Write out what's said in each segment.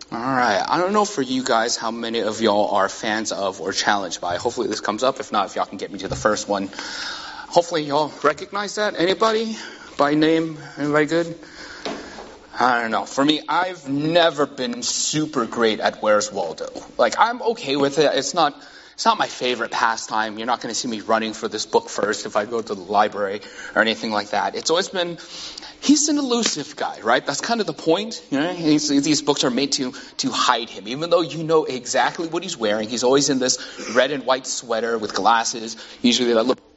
All right. I don't know for you guys how many of y'all are fans of or challenged by. Hopefully this comes up. If not, if y'all can get me to the first one. Hopefully y'all recognize that. Anybody? By name? Anybody good? I don't know. For me, I've never been super great at Where's Waldo. Like, I'm okay with it. It's not my favorite pastime. You're not going to see me running for this book first if I go to the library or anything like that. It's always been, he's an elusive guy, right? That's kind of the point. You know, these books are made to hide him. Even though you know exactly what he's wearing, he's always in this red and white sweater with glasses, usually that little,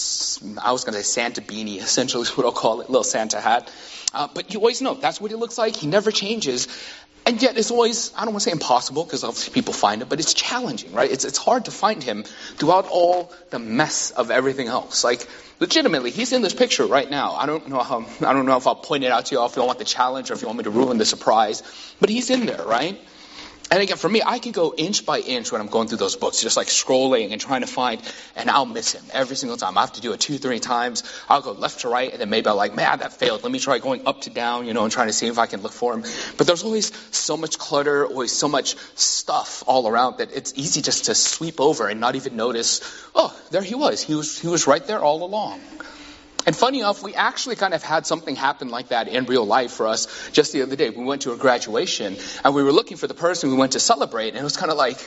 I was going to say Santa beanie, essentially is what I'll call it, little Santa hat. But you always know that's what he looks like. He never changes. And yet it's always, I don't want to say impossible, because obviously people find it, but it's challenging, right? It's hard to find him throughout all the mess of everything else. Like, legitimately, he's in this picture right now. I don't know if I'll point it out to you all if you want the challenge or if you want me to ruin the surprise. But he's in there, right? And again, for me, I can go inch by inch when I'm going through those books, just like scrolling and trying to find, and I'll miss him every single time. I have to do it 2-3 times. I'll go left to right, and then maybe I'll like, man, that failed. Let me try going up to down, and trying to see if I can look for him. But there's always so much clutter, always so much stuff all around that it's easy just to sweep over and not even notice, oh, there he was. He was right there all along. And funny enough, we actually kind of had something happen like that in real life for us just the other day. We went to a graduation, and we were looking for the person we went to celebrate, and it was kind of like,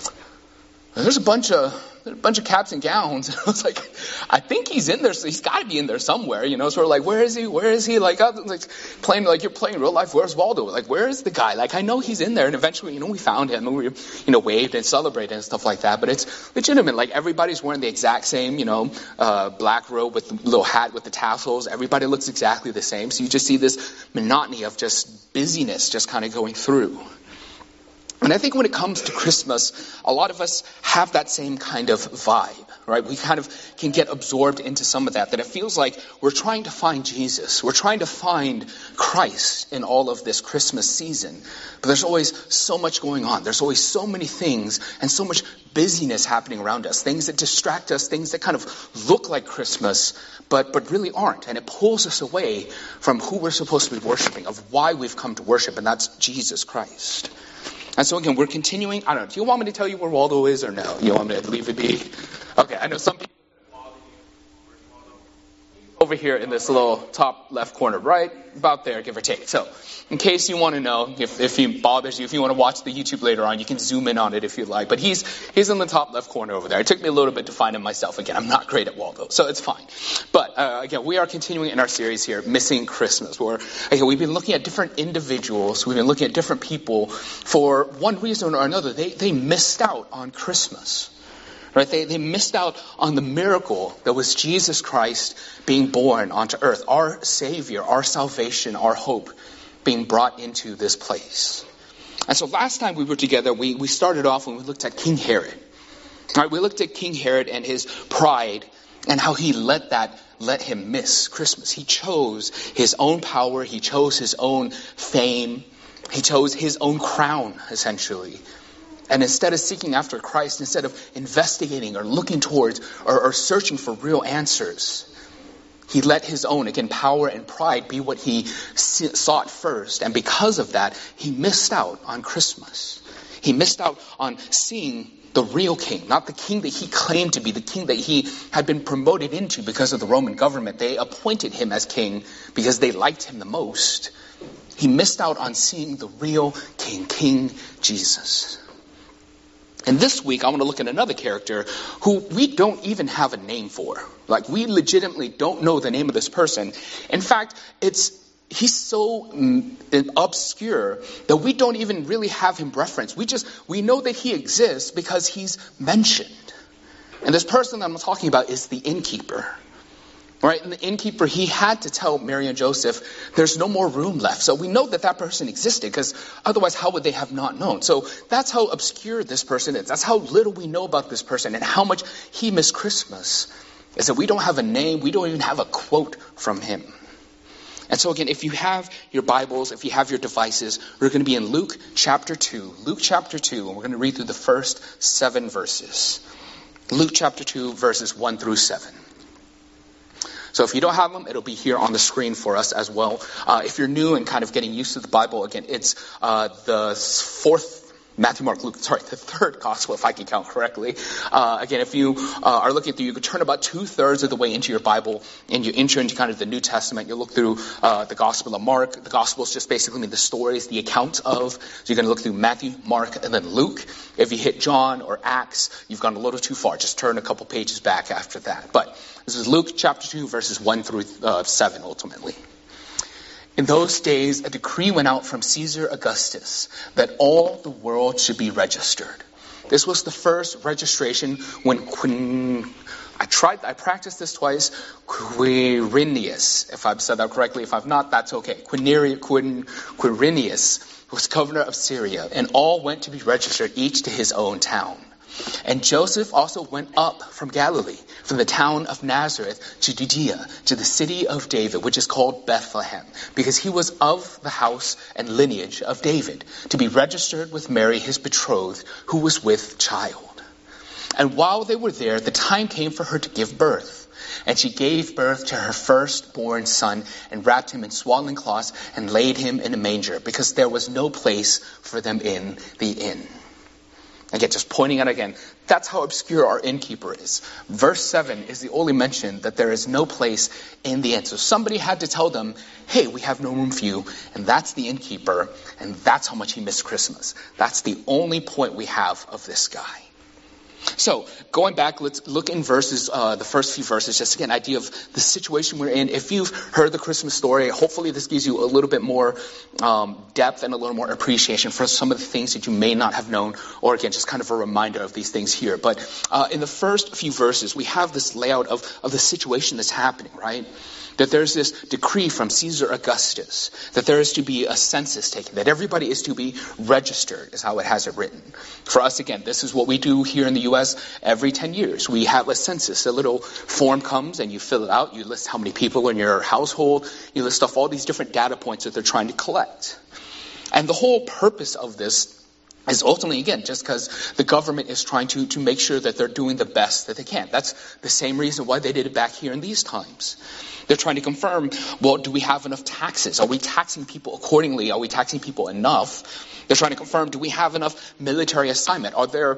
there's a bunch of caps and gowns. And I was like, I think he's in there, so he's got to be in there somewhere, So we're like, where is he? Where is he? Like, playing like you're playing real life. Where's Waldo? Like, where is the guy? Like, I know he's in there. And eventually, we found him, and we, waved and celebrated and stuff like that. But it's legitimate. Like, everybody's wearing the exact same, black robe with the little hat with the tassels. Everybody looks exactly the same. So you just see this monotony of just busyness just kind of going through. And I think when it comes to Christmas, a lot of us have that same kind of vibe, right? We kind of can get absorbed into some of that it feels like we're trying to find Jesus. We're trying to find Christ in all of this Christmas season. But there's always so much going on. There's always so many things and so much busyness happening around us. Things that distract us, things that kind of look like Christmas, but really aren't. And it pulls us away from who we're supposed to be worshiping, of why we've come to worship, and that's Jesus Christ. And so again, we're continuing. I don't know. Do you want me to tell you where Waldo is or no? You want me to leave it be? Okay, I know some people over here in this little top left corner, right about there, give or take. So, in case you want to know, if he bothers you, if you want to watch the YouTube later on, you can zoom in on it if you like. But he's in the top left corner over there. It took me a little bit to find him myself. Again, I'm not great at Waldo, so it's fine. But again, we are continuing in our series here, Missing Christmas, where again we've been looking at different individuals, we've been looking at different people for one reason or another. They missed out on Christmas. Right? They missed out on the miracle that was Jesus Christ being born onto earth, our Savior, our salvation, our hope being brought into this place. And so last time we were together, we started off when we looked at King Herod. Right? We looked at King Herod and his pride and how he let him miss Christmas. He chose his own power. He chose his own fame. He chose his own crown, essentially. And instead of seeking after Christ, instead of investigating or looking towards or searching for real answers, he let his own, again, power and pride be what he sought first. And because of that, he missed out on Christmas. He missed out on seeing the real king, not the king that he claimed to be, the king that he had been promoted into because of the Roman government. They appointed him as king because they liked him the most. He missed out on seeing the real king, King Jesus. And this week, I want to look at another character who we don't even have a name for. Like, we legitimately don't know the name of this person. In fact, he's so obscure that we don't even really have him referenced. We know that he exists because he's mentioned. And this person that I'm talking about is the innkeeper. Right? And the innkeeper, he had to tell Mary and Joseph, there's no more room left. So we know that person existed, because otherwise how would they have not known? So that's how obscure this person is. That's how little we know about this person and how much he missed Christmas, is that we don't have a name. We don't even have a quote from him. And so again, if you have your Bibles, if you have your devices, we're going to be in Luke chapter 2. Luke chapter 2, and we're going to read through the first 7 verses. Luke chapter 2, verses 1 through 7. So if you don't have them, it'll be here on the screen for us as well. If you're new and kind of getting used to the Bible, again, it's the third gospel, if I can count correctly. Again, if you are looking through, you could turn about 2/3 of the way into your Bible, and you enter into kind of the New Testament. You'll look through the Gospel of Mark. The Gospels just basically mean the stories, the account of. So you're going to look through Matthew, Mark, and then Luke. If you hit John or Acts, you've gone a little too far. Just turn a couple pages back after that. But this is Luke chapter 2, verses 1 through 7, ultimately. In those days, a decree went out from Caesar Augustus that all the world should be registered. This was the first registration when I practiced this twice, Quirinius, if I've said that correctly. If I've not, that's okay. Quirinius was governor of Syria, and all went to be registered, each to his own town. And Joseph also went up from Galilee, from the town of Nazareth to Judea, to the city of David, which is called Bethlehem, because he was of the house and lineage of David, to be registered with Mary, his betrothed, who was with child. And while they were there, the time came for her to give birth. And she gave birth to her firstborn son, and wrapped him in swaddling cloths, and laid him in a manger, because there was no place for them in the inn. Again, just pointing out again, that's how obscure our innkeeper is. Verse 7 is the only mention that there is no place in the inn. So somebody had to tell them, hey, we have no room for you, and that's the innkeeper, and that's how much he missed Christmas. That's the only point we have of this guy. So, going back, let's look in verses, the first few verses, just to get an idea of the situation we're in. If you've heard the Christmas story, hopefully this gives you a little bit more depth and a little more appreciation for some of the things that you may not have known, or again, just kind of a reminder of these things here. But in the first few verses, we have this layout of the situation that's happening, right? That there's this decree from Caesar Augustus, that there is to be a census taken, that everybody is to be registered, is how it has it written. For us, again, this is what we do here in the U.S. every 10 years. We have a census. A little form comes and you fill it out. You list how many people in your household. You list off all these different data points that they're trying to collect. And the whole purpose of this is ultimately, again, just because the government is trying to make sure that they're doing the best that they can. That's the same reason why they did it back here in these times. They're trying to confirm, well, do we have enough taxes? Are we taxing people accordingly? Are we taxing people enough? They're trying to confirm, do we have enough military assignment? Are there,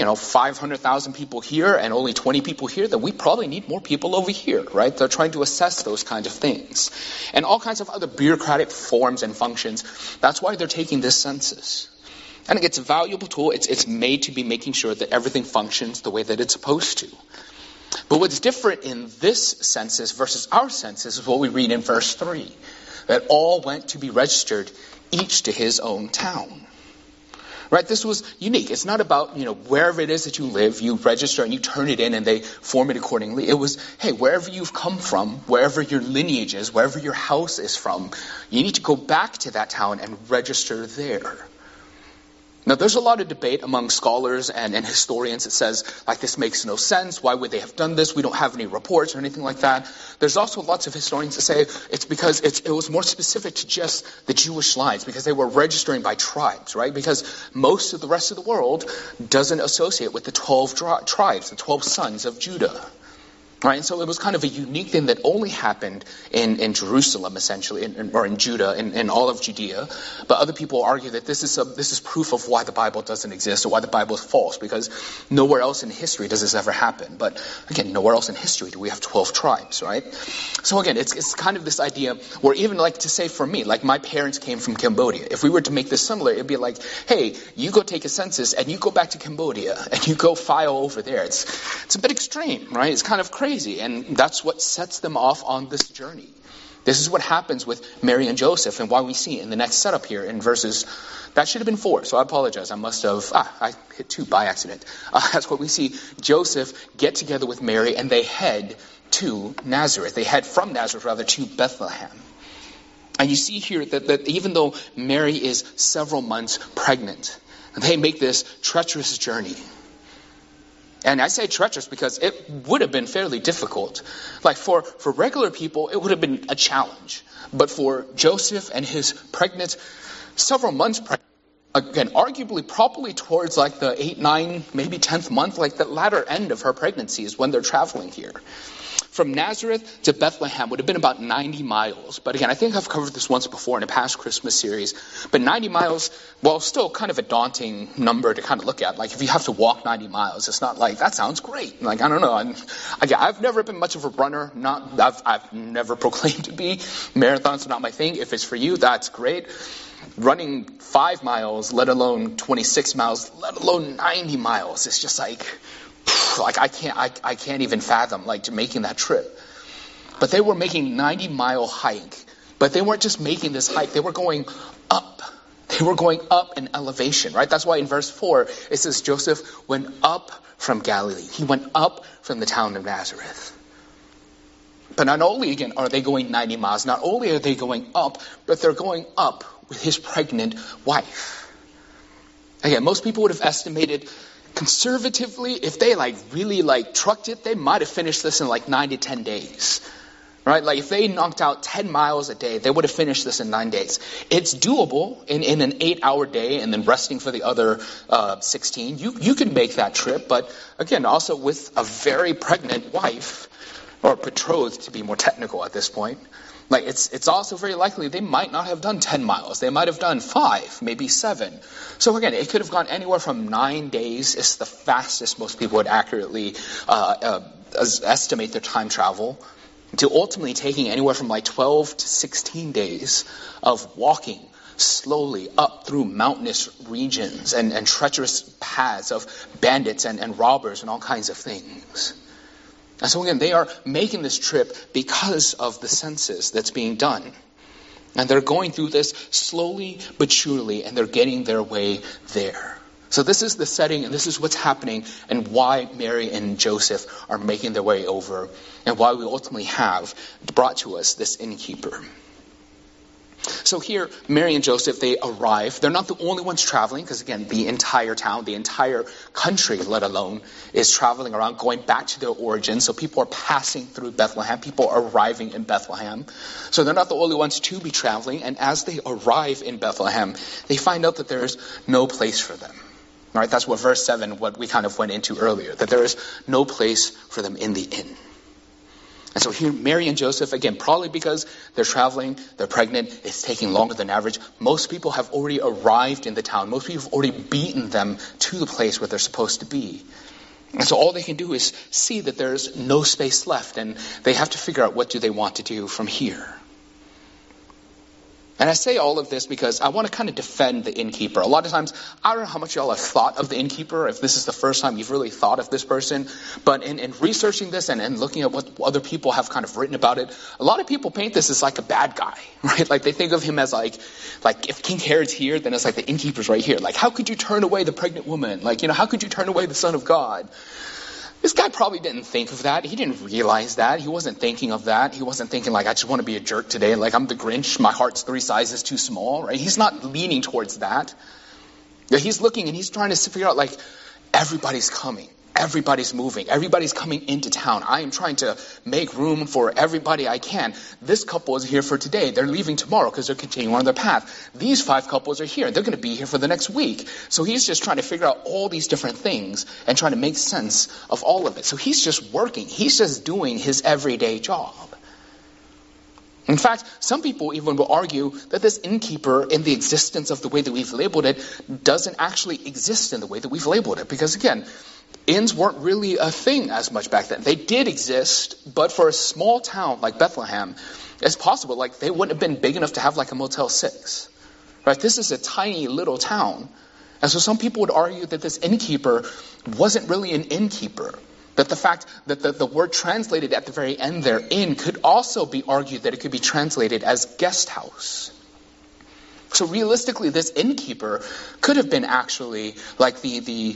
500,000 people here and only 20 people here? Then we probably need more people over here, right? They're trying to assess those kinds of things. And all kinds of other bureaucratic forms and functions. That's why they're taking this census. And it's a valuable tool. It's made to be making sure that everything functions the way that it's supposed to. But what's different in this census versus our census is what we read in verse 3. That all went to be registered, each to his own town. Right? This was unique. It's not about, wherever it is that you live, you register and you turn it in and they form it accordingly. It was, hey, wherever you've come from, wherever your lineage is, wherever your house is from, you need to go back to that town and register there. Now, there's a lot of debate among scholars and historians that says, this makes no sense. Why would they have done this? We don't have any reports or anything like that. There's also lots of historians that say it's because it was more specific to just the Jewish lines, because they were registering by tribes, right? Because most of the rest of the world doesn't associate with the 12 tribes, the 12 sons of Judah. Right, and so it was kind of a unique thing that only happened in Jerusalem, essentially, or in Judah, in all of Judea. But other people argue that this is proof of why the Bible doesn't exist, or why the Bible is false, because nowhere else in history does this ever happen. But again, nowhere else in history do we have 12 tribes, right? So again, it's kind of this idea where even to say for me, my parents came from Cambodia. If we were to make this similar, it'd be like, hey, you go take a census and you go back to Cambodia and you go file over there. It's a bit extreme, right? It's kind of crazy. And that's what sets them off on this journey. This is what happens with Mary and Joseph, and why we see in the next setup here in verses, that should have been 4, so I apologize. I hit 2 by accident. That's what we see. Joseph get together with Mary, and they head to Nazareth. They head from Nazareth, to Bethlehem. And you see here that even though Mary is several months pregnant, they make this treacherous journey. And I say treacherous because it would have been fairly difficult. For regular people, it would have been a challenge. But for Joseph and his pregnant, several months pregnant, again, arguably probably towards the 8, 9, maybe 10th month, the latter end of her pregnancy is when they're traveling here. from Nazareth to Bethlehem would have been about 90 miles. But again, I think I've covered this once before in a past Christmas series. But 90 miles, well, still kind of a daunting number to kind of look at. Like if you have to walk 90 miles, it's not like, that sounds great. Like, I don't know. I've never been much of a runner. I've never proclaimed to be. Marathons are not my thing. If it's for you, that's great. Running 5 miles, let alone 26 miles, let alone 90 miles, it's just like I can't even fathom making that trip. But they were making 90-mile hike. But they weren't just making this hike. They were going up. They were going up in elevation, right? That's why in verse 4 it says Joseph went up from Galilee. He went up from the town of Nazareth. But not only, again, are they going 90 miles, not only are they going up, but they're going up with his pregnant wife. Again, most people would have estimated conservatively, if they really trucked it, they might have finished this in 9 to 10 days. Right? Like if they knocked out 10 miles a day, they would have finished this in 9 days. It's doable in an 8-hour day and then resting for the other 16. You can make that trip, but again, also with a very pregnant wife, or betrothed to be more technical at this point, it's also very likely they might not have done 10 miles. They might have done 5, maybe 7. So again, it could have gone anywhere from 9 days. It's the fastest most people would accurately estimate their time travel, to ultimately taking anywhere from 12 to 16 days of walking slowly up through mountainous regions and treacherous paths of bandits and robbers and all kinds of things. And so again, they are making this trip because of the census that's being done. And they're going through this slowly but surely, and they're getting their way there. So this is the setting, and this is what's happening, and why Mary and Joseph are making their way over, and why we ultimately have brought to us this innkeeper. So here, Mary and Joseph, they arrive. They're not the only ones traveling, because again, the entire town, the entire country, let alone, is traveling around, going back to their origins. So people are passing through Bethlehem. People are arriving in Bethlehem. So they're not the only ones to be traveling. And as they arrive in Bethlehem, they find out that there's no place for them. All right, that's what verse 7, what we kind of went into earlier, that there is no place for them in the inn. And so here, Mary and Joseph, again, probably because they're traveling, they're pregnant, it's taking longer than average. Most people have already arrived in the town. Most people have already beaten them to the place where they're supposed to be. And so all they can do is see that there's no space left, and they have to figure out what do they want to do from here. And I say all of this because I want to kind of defend the innkeeper. A lot of times, I don't know how much y'all have thought of the innkeeper, if this is the first time you've really thought of this person. But in researching this and looking at what other people have kind of written about it, a lot of people paint this as like a bad guy, right? Like they think of him as like if King Herod's here, then it's like the innkeeper's right here. Like, how could you turn away the pregnant woman? How could you turn away the Son of God? This guy probably didn't think of that. He didn't realize that. He wasn't thinking of that. He wasn't thinking I just want to be a jerk today. I'm the Grinch. My heart's 3 sizes too small, right? He's not leaning towards that. He's looking and he's trying to figure out everybody's coming. Everybody's moving. Everybody's coming into town. I am trying to make room for everybody I can. This couple is here for today. They're leaving tomorrow because they're continuing on their path. These 5 couples are here. They're going to be here for the next week. So he's just trying to figure out all these different things and trying to make sense of all of it. So he's just working. He's just doing his everyday job. In fact, some people even will argue that this innkeeper, in the existence of the way that we've labeled it, doesn't actually exist in the way that we've labeled it. Because again, inns weren't really a thing as much back then. They did exist, but for a small town like Bethlehem, it's possible they wouldn't have been big enough to have a Motel 6. Right? This is a tiny little town. And so some people would argue that this innkeeper wasn't really an innkeeper. That the fact that the word translated at the very end there, inn, could also be argued that it could be translated as guest house. So realistically, this innkeeper could have been actually the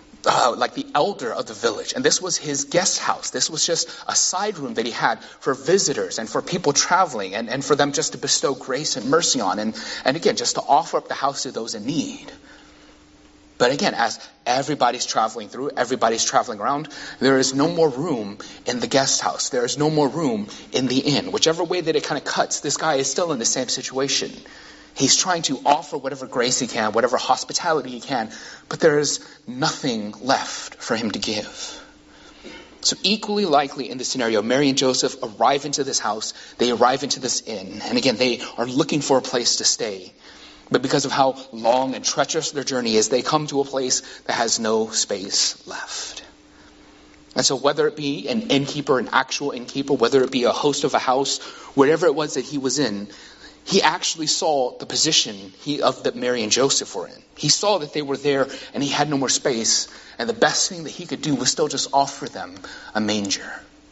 elder of the village. And this was his guest house. This was just a side room that he had for visitors and for people traveling and for them just to bestow grace and mercy on. And again, just to offer up the house to those in need. But again, as everybody's traveling through, everybody's traveling around, there is no more room in the guest house. There is no more room in the inn. Whichever way that it kind of cuts, this guy is still in the same situation. He's trying to offer whatever grace he can, whatever hospitality he can, but there is nothing left for him to give. So equally likely in this scenario, Mary and Joseph arrive into this house. They arrive into this inn. And again, they are looking for a place to stay. But because of how long and treacherous their journey is, they come to a place that has no space left. And so whether it be an innkeeper, an actual innkeeper, whether it be a host of a house, wherever it was that he was in, he actually saw the position that Mary and Joseph were in. He saw that they were there and he had no more space. And the best thing that he could do was still just offer them a manger.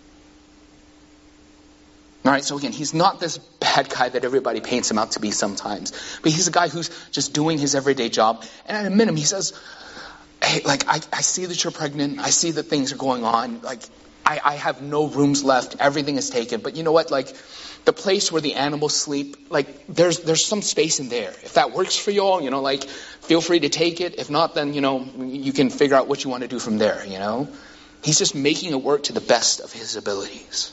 All right, so again, he's not this bad guy that everybody paints him out to be sometimes. But he's a guy who's just doing his everyday job. And at a minimum, he says, hey, I see that you're pregnant. I see that things are going on. I have no rooms left. Everything is taken. But you know what? The place where the animals sleep, there's some space in there. If that works for y'all, feel free to take it. If not, then, you can figure out what you want to do from there, He's just making it work to the best of his abilities.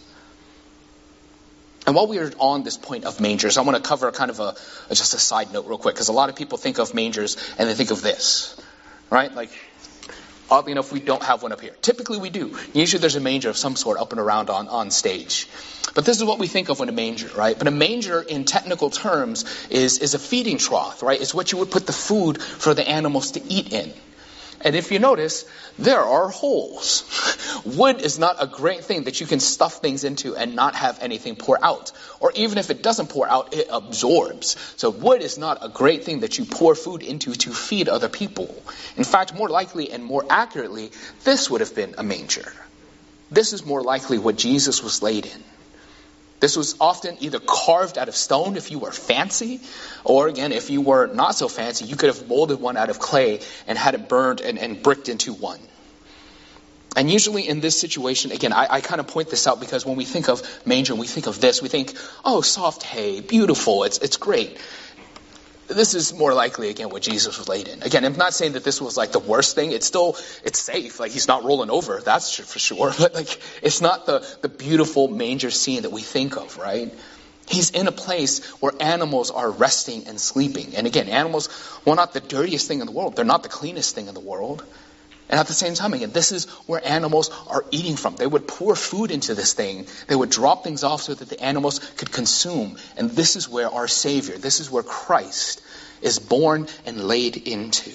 And while we are on this point of mangers, I want to cover kind of just a side note real quick, because a lot of people think of mangers and they think of this, right? Oddly enough, we don't have one up here. Typically we do. Usually there's a manger of some sort up and around on stage. But this is what we think of when a manger, right? But a manger in technical terms is a feeding trough, right? It's what you would put the food for the animals to eat in. And if you notice, there are holes. Wood is not a great thing that you can stuff things into and not have anything pour out. Or even if it doesn't pour out, it absorbs. So wood is not a great thing that you pour food into to feed other people. In fact, more likely and more accurately, this would have been a manger. This is more likely what Jesus was laid in. This was often either carved out of stone if you were fancy, or again, if you were not so fancy, you could have molded one out of clay and had it burned and bricked into one. And usually in this situation, again, I kind of point this out because when we think of manger, we think of this, we think, oh, soft hay, beautiful, it's great. This is more likely, again, what Jesus was laid in. Again, I'm not saying that this was the worst thing. It's safe. He's not rolling over, that's for sure. But it's not the beautiful manger scene that we think of, right? He's in a place where animals are resting and sleeping. And again, animals, well, not the dirtiest thing in the world. They're not the cleanest thing in the world. And at the same time, again, this is where animals are eating from. They would pour food into this thing. They would drop things off so that the animals could consume. And this is where our Savior, this is where Christ is born and laid into.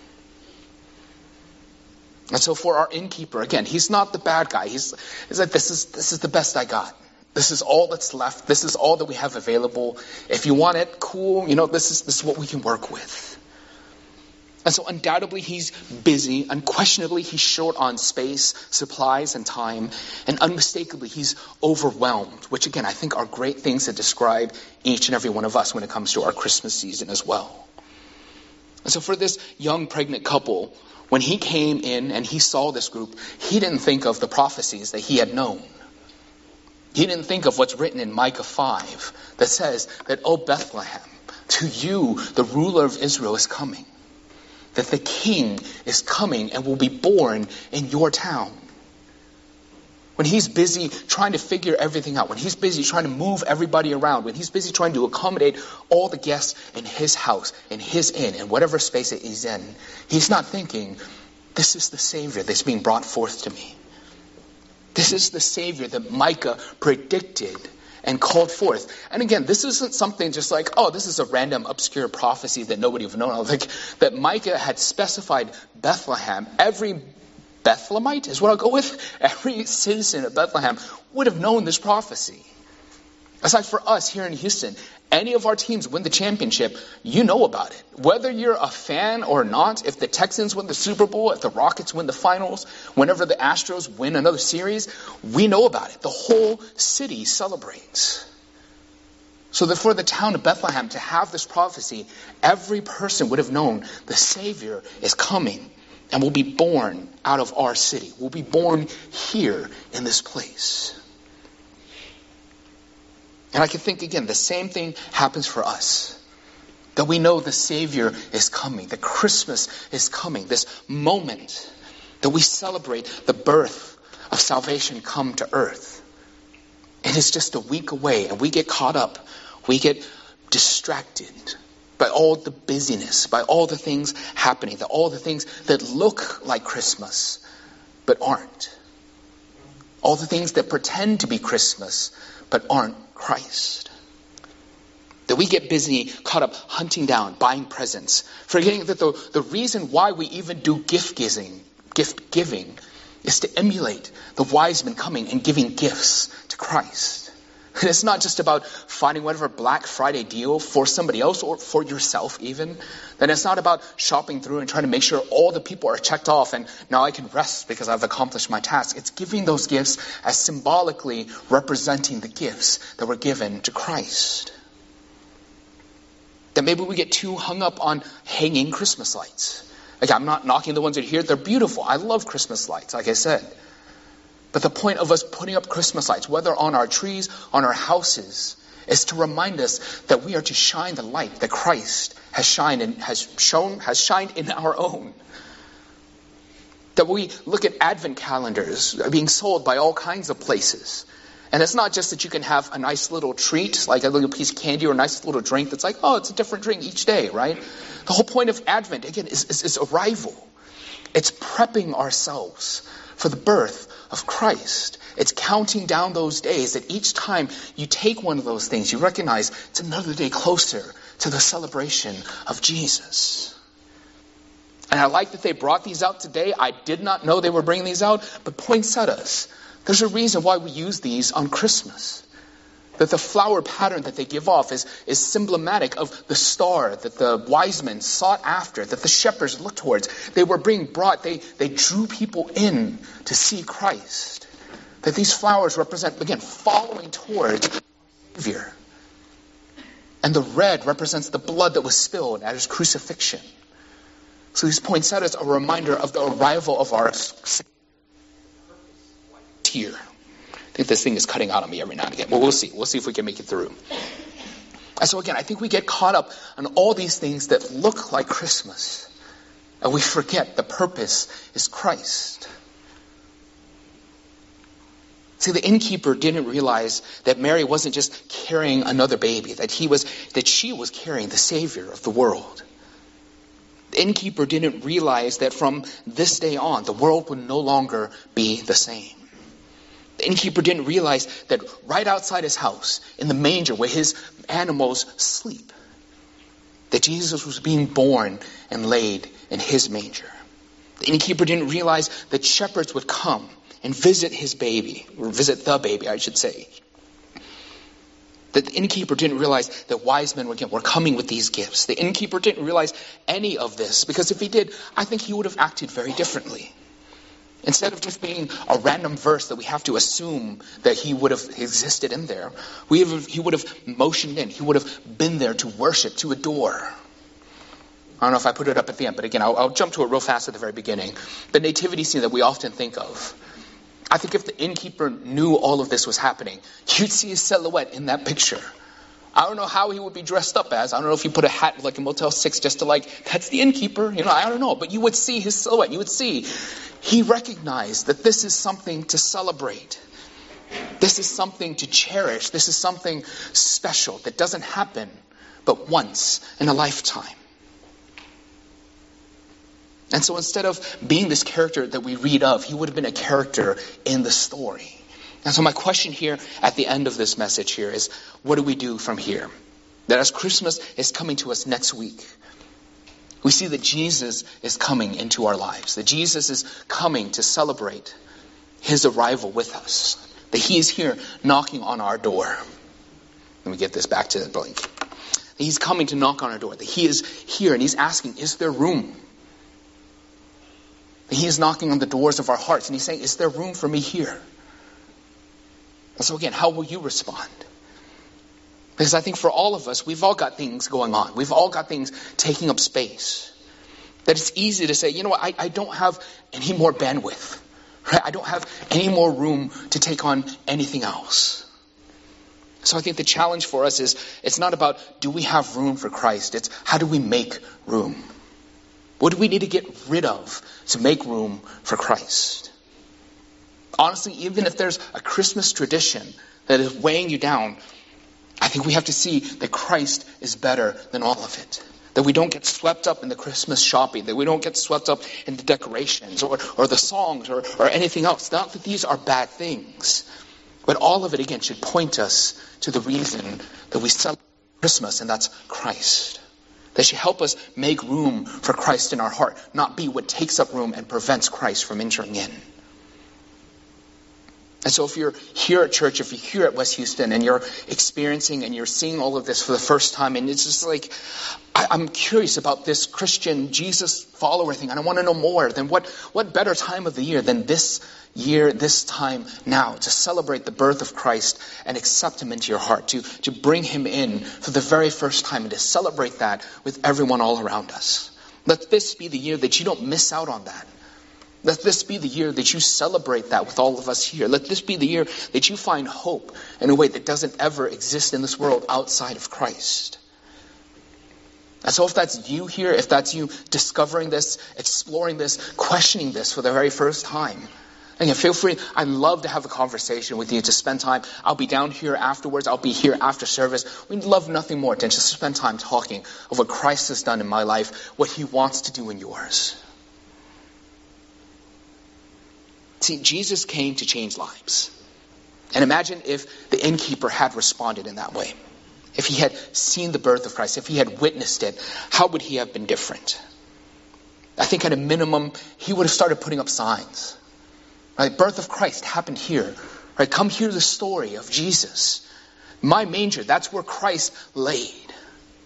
And so for our innkeeper, again, he's not the bad guy. He's like, this is the best I got. This is all that's left. This is all that we have available. If you want it, cool. This is what we can work with. And so undoubtedly he's busy. Unquestionably he's short on space, supplies, and time. And unmistakably he's overwhelmed, which again I think are great things to describe each and every one of us when it comes to our Christmas season as well. And so for this young pregnant couple, when he came in and he saw this group, he didn't think of the prophecies that he had known. He didn't think of what's written in Micah 5 that says that, "O Bethlehem, to you the ruler of Israel is coming. That the king is coming and will be born in your town." When he's busy trying to figure everything out, when he's busy trying to move everybody around, when he's busy trying to accommodate all the guests in his house, in his inn, in whatever space it he's in, he's not thinking, this is the Savior that's being brought forth to me. This is the Savior that Micah predicted and called forth. And again, this isn't something just this is a random obscure prophecy that nobody would know. That Micah had specified Bethlehem. Every Bethlehemite is what I'll go with. Every citizen of Bethlehem would have known this prophecy. Aside for us here in Houston, any of our teams win the championship, you know about it. Whether you're a fan or not, if the Texans win the Super Bowl, if the Rockets win the finals, whenever the Astros win another series, we know about it. The whole city celebrates. So that for the town of Bethlehem to have this prophecy, every person would have known the Savior is coming and will be born out of our city, will be born here in this place. And I can think again, the same thing happens for us. That we know the Savior is coming, that Christmas is coming, this moment that we celebrate the birth of salvation come to earth. It is just a week away and we get caught up, we get distracted by all the busyness, by all the things happening, all the things that look like Christmas but aren't. All the things that pretend to be Christmas but aren't Christ. That we get busy, caught up hunting down, buying presents, forgetting that the reason why we even do gift giving is to emulate the wise men coming and giving gifts to Christ. And it's not just about finding whatever Black Friday deal for somebody else or for yourself even. Then it's not about shopping through and trying to make sure all the people are checked off and now I can rest because I've accomplished my task. It's giving those gifts as symbolically representing the gifts that were given to Christ. That maybe we get too hung up on hanging Christmas lights. Again, I'm not knocking the ones that are here. They're beautiful. I love Christmas lights, like I said. But the point of us putting up Christmas lights, whether on our trees, on our houses, is to remind us that we are to shine the light that Christ has shined in our own. That we look at Advent calendars being sold by all kinds of places. And it's not just that you can have a nice little treat, like a little piece of candy or a nice little drink that's like, oh, it's a different drink each day, right? The whole point of Advent, again, is arrival. It's prepping ourselves for the birth of Christ. It's counting down those days that each time you take one of those things, you recognize it's another day closer to the celebration of Jesus. And I like that they brought these out today. I did not know they were bringing these out, but poinsettias. There's a reason why we use these on Christmas. That the flower pattern that they give off is symbolic of the star that the wise men sought after, that the shepherds looked towards. They were being brought, they drew people in to see Christ. That these flowers represent, again, following towards the Savior. And the red represents the blood that was spilled at his crucifixion. So these poinsettias are a reminder of the arrival of our Savior. Here. I think this thing is cutting out on me every now and again. Well, we'll see. We'll see if we can make it through. And so again, I think we get caught up on all these things that look like Christmas. And we forget the purpose is Christ. See, the innkeeper didn't realize that Mary wasn't just carrying another baby, that she was carrying the Savior of the world. The innkeeper didn't realize that from this day on, the world would no longer be the same. The innkeeper didn't realize that right outside his house, in the manger where his animals sleep, that Jesus was being born and laid in his manger. The innkeeper didn't realize that shepherds would come and visit his baby, or visit the baby, I should say. That the innkeeper didn't realize that wise men were coming with these gifts. The innkeeper didn't realize any of this, because if he did, I think he would have acted very differently. Instead of just being a random verse that we have to assume that he would have existed in there, he would have motioned in. He would have been there to worship, to adore. I don't know if I put it up at the end, but again, I'll jump to it real fast at the very beginning. The nativity scene that we often think of. I think if the innkeeper knew all of this was happening, you'd see his silhouette in that picture. I don't know how he would be dressed up as. I don't know if he put a hat like in Motel 6 just to that's the innkeeper. I don't know. But you would see his silhouette. You would see he recognized that this is something to celebrate. This is something to cherish. This is something special that doesn't happen but once in a lifetime. And so instead of being this character that we read of, he would have been a character in the story. And so my question here at the end of this message here is, what do we do from here? That as Christmas is coming to us next week, we see that Jesus is coming into our lives. That Jesus is coming to celebrate his arrival with us. That he is here knocking on our door. Let me get this back to the blank. He's coming to knock on our door. That he is here and he's asking, is there room? That he is knocking on the doors of our hearts and he's saying, is there room for me here? And so again, how will you respond? Because I think for all of us, we've all got things going on. We've all got things taking up space. That it's easy to say, I don't have any more bandwidth. Right? I don't have any more room to take on anything else. So I think the challenge for us is, it's not about do we have room for Christ? It's how do we make room? What do we need to get rid of to make room for Christ? Honestly, even if there's a Christmas tradition that is weighing you down, I think we have to see that Christ is better than all of it. That we don't get swept up in the Christmas shopping, that we don't get swept up in the decorations or the songs or anything else. Not that these are bad things, but all of it, again, should point us to the reason that we celebrate Christmas, and that's Christ. That should help us make room for Christ in our heart, not be what takes up room and prevents Christ from entering in. And so if you're here at church, if you're here at West Houston and you're experiencing and you're seeing all of this for the first time, and it's just like, I'm curious about this Christian Jesus follower thing, and I want to know more, then what better time of the year than this year, this time now, to celebrate the birth of Christ and accept him into your heart, to bring him in for the very first time and to celebrate that with everyone all around us. Let this be the year that you don't miss out on that. Let this be the year that you celebrate that with all of us here. Let this be the year that you find hope in a way that doesn't ever exist in this world outside of Christ. And so if that's you here, if that's you discovering this, exploring this, questioning this for the very first time, again, feel free. I'd love to have a conversation with you, to spend time. I'll be down here afterwards. I'll be here after service. We'd love nothing more than just spend time talking of what Christ has done in my life, what he wants to do in yours. See, Jesus came to change lives. And imagine if the innkeeper had responded in that way. If he had seen the birth of Christ, if he had witnessed it, how would he have been different? I think at a minimum, he would have started putting up signs. Right? Birth of Christ happened here. Right? Come hear the story of Jesus. My manger, that's where Christ laid.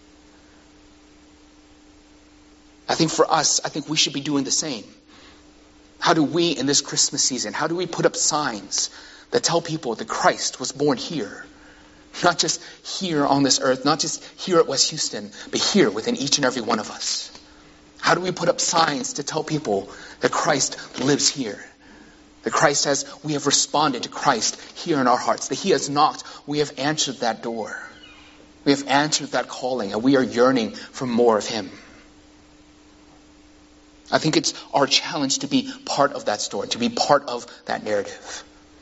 I think for us, we should be doing the same. How do we, in this Christmas season, how do we put up signs that tell people that Christ was born here? Not just here on this earth, not just here at West Houston, but here within each and every one of us. How do we put up signs to tell people that Christ lives here? That Christ we have responded to Christ here in our hearts. That he has knocked, we have answered that door. We have answered that calling, and we are yearning for more of him. I think it's our challenge to be part of that story, to be part of that narrative.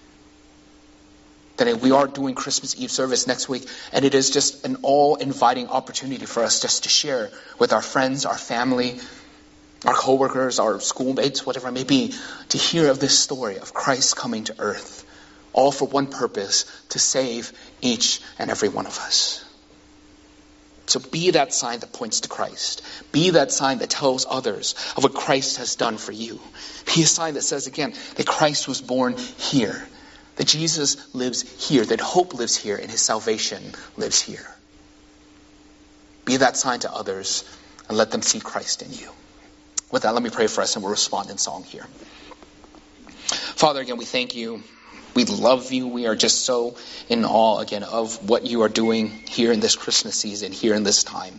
That we are doing Christmas Eve service next week, and it is just an all-inviting opportunity for us just to share with our friends, our family, our coworkers, our schoolmates, whatever it may be, to hear of this story of Christ coming to earth, all for one purpose, to save each and every one of us. So be that sign that points to Christ. Be that sign that tells others of what Christ has done for you. Be a sign that says, again, that Christ was born here. That Jesus lives here. That hope lives here and his salvation lives here. Be that sign to others and let them see Christ in you. With that, let me pray for us and we'll respond in song here. Father, again, we thank you. We love you. We are just so in awe, again, of what you are doing here in this Christmas season, here in this time.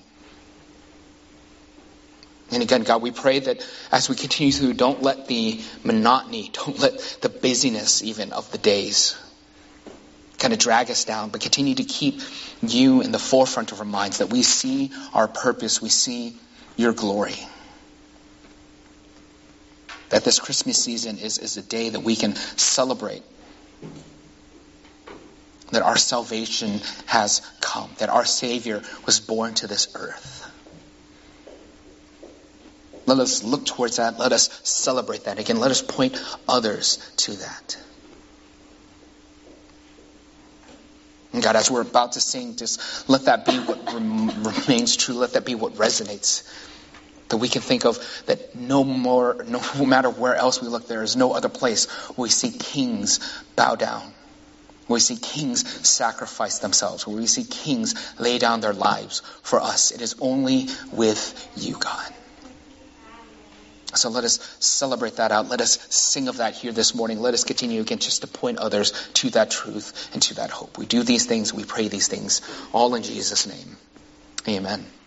And again, God, we pray that as we continue through, don't let the monotony, don't let the busyness even of the days kind of drag us down, but continue to keep you in the forefront of our minds, that we see our purpose, we see your glory. That this Christmas season is a day that we can celebrate that our salvation has come, that our Savior was born to this earth. Let us look towards that. Let us celebrate that. Again, let us point others to that. And God, as we're about to sing, just let that be what remains true. Let that be what resonates. That we can think of that no matter where else we look, there is no other place where we see kings bow down. Where we see kings sacrifice themselves. Where we see kings lay down their lives for us. It is only with you, God. So let us celebrate that out. Let us sing of that here this morning. Let us continue again just to point others to that truth and to that hope. We do these things, we pray these things, all in Jesus' name. Amen.